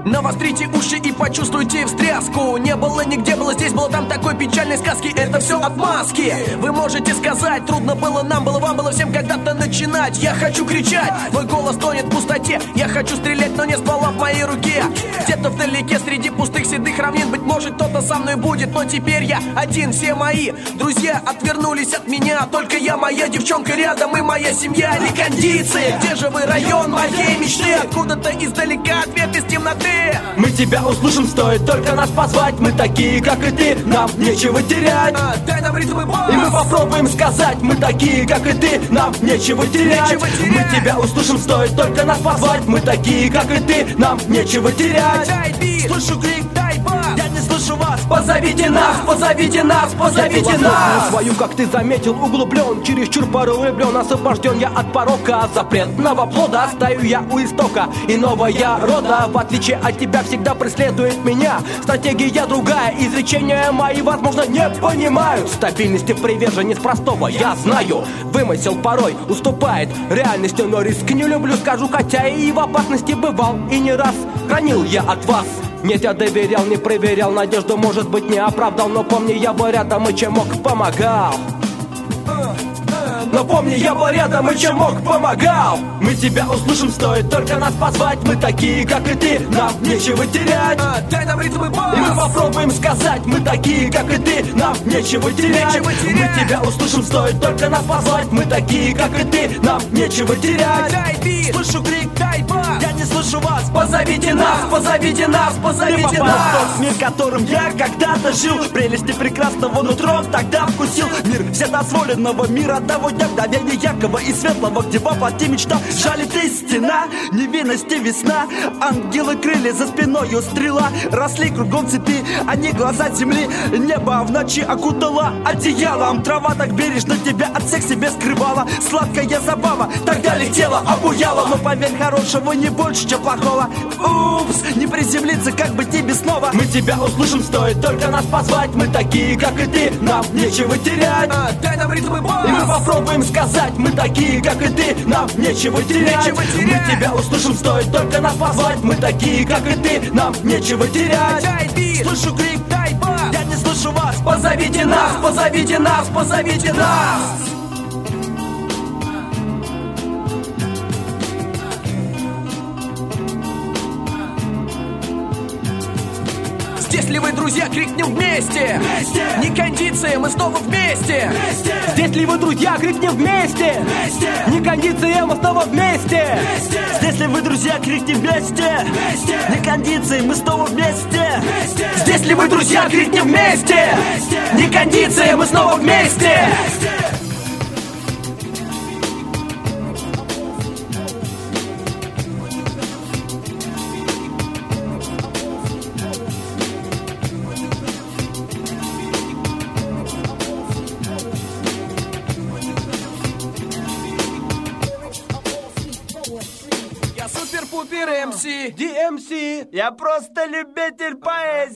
Навострите уши и почувствуйте встряску. Не было нигде, было здесь, было там такой печальной сказки. Это все отмазки. Вы можете сказать, трудно было нам, было вам, было всем когда-то начинать. Я хочу кричать, мой голос тонет в пустоте. Я хочу стрелять, но не ствола в моей руке. Где-то вдалеке, среди пустых седых равнин, быть может, кто-то со мной будет. Но теперь я один, все мои друзья отвернулись от меня. Только я, моя девчонка рядом и моя семья. Ликандийцы, где же вы, район моей мечты? Откуда-то издалека ответ из темноты. Мы тебя услышим, стоит только нас позвать. Мы такие, как и ты, нам нечего терять. Дай нам ритм и бас. И мы попробуем сказать, мы такие, как и ты, нам нечего терять. Мы тебя услышим, стоит только нас позвать. Мы такие, как и ты, нам нечего терять. Дай бит, Слышу крик, дай бас. я не слышу вас. Позовите нас, позовите нас, позовите нас. Свою, как ты заметил, углублен, чересчур порублен, освобожден я от порока. Запретного плода стою я у истока иного я рода. В отличие от тебя всегда преследует меня стратегия другая. Изречения мои, возможно, не понимают. Стабильности приверженец простого, я знаю. Вымысел порой уступает реальности, но риск не люблю, скажу, хотя и в опасности бывал. И не раз хранил я от вас. Нет, я доверял, не проверял, надежду, может быть, не оправдал. Но помни, я был рядом и чем мог помогал. Но помни, я был рядом и чем мог помогал. Мы тебя услышим, стоит только нас позвать. Мы такие, как и ты, нам нечего терять. Дай нам ритм и бас. И мы попробуем сказать, мы такие, как и ты, нам нечего терять. Мы тебя услышим, стоит только нас позвать. Мы такие, как и ты, нам нечего терять. Дай бит, Слышу крик, дай бас. я не слышу вас. Позовите нас, позовите нас, позовите нас. В тот мир, которым я когда-то жил, прелести прекрасного нутром тогда вкусил. Мир вседозволенного мира того дня, мгновения яркого и светлого, где воплоти мечта. Жалит истина, невинности весна. Ангелы крылья за спиною стрела. Росли кругом цепи, они глаза земли. Небо в ночи окутало одеялом. Трава так бережно тебя от всех себе скрывала. Сладкая забава тогда летела, обуяла. Но поверь, хорошего не больше, чем плохого. Упс, не приземлиться, как бы тебе снова. Мы тебя услышим, стоит только нас позвать. Мы такие, как и ты, нам нечего терять. Дай нам ритм и бас. И мы попробуем сказать, мы такие, как и ты, нам нечего терять. Мы тебя услышим, стоит только нас позвать. Мы такие, как и ты, нам нечего терять. Дай бит, Слышу крик, дай бас. я не слышу вас. Позовите нас, позовите нас, позовите нас. Здесь ли вы, друзья, крикнем вместе. Не кондиции, мы снова вместе. Здесь ли вы, друзья, крикнем вместе. Не кондиции, мы снова вместе. Здесь ли вы, друзья, крикнем вместе. Не кондиции, мы снова вместе. Здесь ли вы, друзья, крикнем вместе. Не кондиции, мы снова вместе. Я супер-пупер МС. DMC, я просто любитель поэзии.